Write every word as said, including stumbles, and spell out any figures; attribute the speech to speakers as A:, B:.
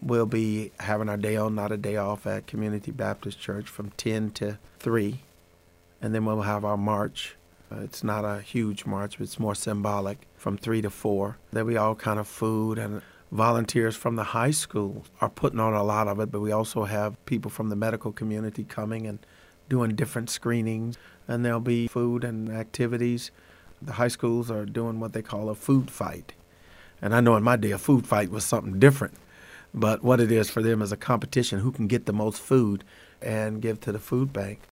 A: we'll be having our day on, not a day off at Community Baptist Church from ten to three. And then we'll have our march. Uh, it's not a huge march, but it's more symbolic, from three to four. There'll be all kind of food, and volunteers from the high school are putting on a lot of it, but we also have people from the medical community coming and doing different screenings. And there'll be food and activities. The high schools are doing what they call a food fight. And I know in my day a food fight was something different. But what it is for them is a competition, who can get the most food and give to the food bank.